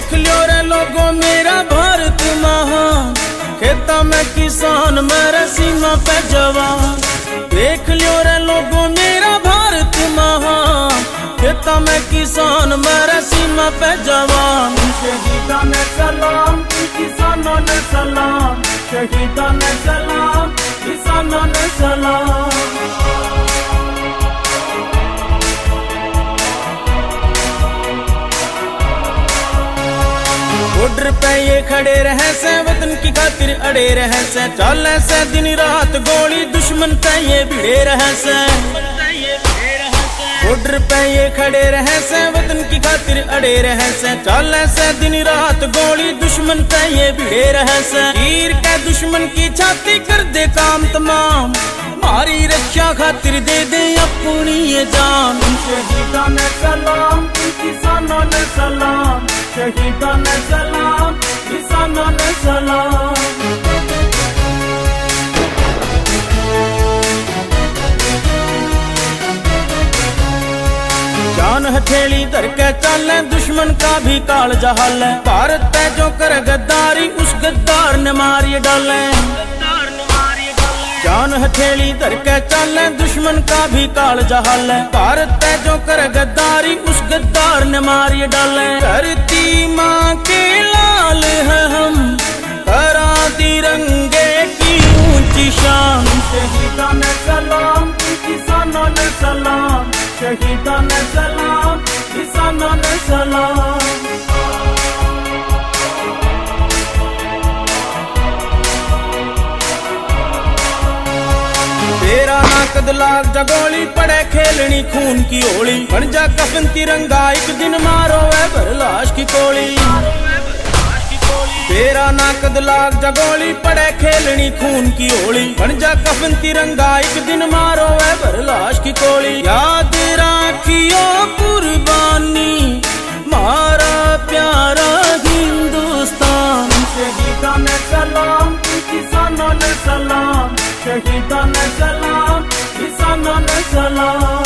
देख लियो रे लोगों मेरा भारत महान, खेता में किसान मेरे सीमा पे जवान। देख लियो रे लोगों मेरा भारत महान, खेता में किसान मेरे सीमा पे जवान। शहीदा ने सलाम, किसानों ने सलाम, शहीदा ने सलाम, किसानों ने सलाम। बॉर्डर पे ये खड़े रहे से, वतन की खातिर अड़े रहे से, चले से दिन रात गोली दुश्मन पे ये भिड़े रहे से। बॉर्डर पे ये खड़े रहे से, वतन की खातिर अड़े रहे से, चले से दिन रात गोली दुश्मन पे ये भिड़े रहे से। तीर के दुश्मन की छाती कर दे काम तमाम, हमारी रक्षा खातिर दे दे अपनी ये जान। शहीदा ने सलाम, किसानों ने सलाम, शहीदा ने सलाम, किसानों ने सलाम। जान हथेली धर के चाले दुश्मन का भी काल जहाल है, भारत पे जो कर गद्दारी उस गद्दार ने मारिए डाले। जान हथेली धर के चाले दुश्मन का भी काल जहाल है, भारत पे जो कर गद्दारी उस गद्दार ने मारिए डाले। धरती माँ के लाल है हम, हरा तिरंगे की ऊंची शान। शहीदा ने सलाम, किसानों ने सलाम, शहीदा ने सलाम, किसानों ने सलाम। तेरा ना कद लाग जगोली पड़े खेलनी खून की होली, बन जा कफन तिरंगा एक दिन मारो है भर लाश की कोली। तेरा ना कद लाग जगोली पड़े खेलनी खून की होली, बन जा कफन तिरंगा एक दिन मारो है भर लाश की कोली। याद राखियो कुर्बानी मारा प्यारा हिंदुस्तान। शहीदा ने सलाम, किसानों ने सलाम, शहीदा ने सलाम, किसानों ने सलाम।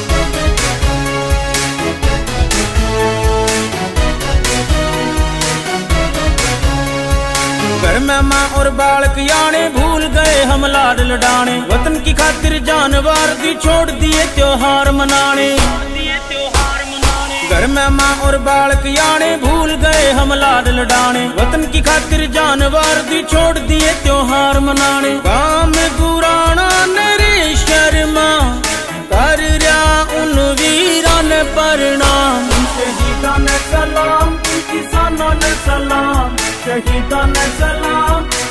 घर में माँ और बालक याने भूल गए हम लाड लडाने, वतन की खातिर जानवर दी छोड़ दिए त्योहार मनाने। घर में माँ और बालक याने भूल गए हम लाड लडाने, वतन की खातिर जानवर दी छोड़ दिए त्योहार मनाने। काम गुराना नरे शर्मा कर रहा उन वीरा ने प्रणाम। शहीदा ने सलाम, किसानों ने सलाम, शहीदा ने सलाम,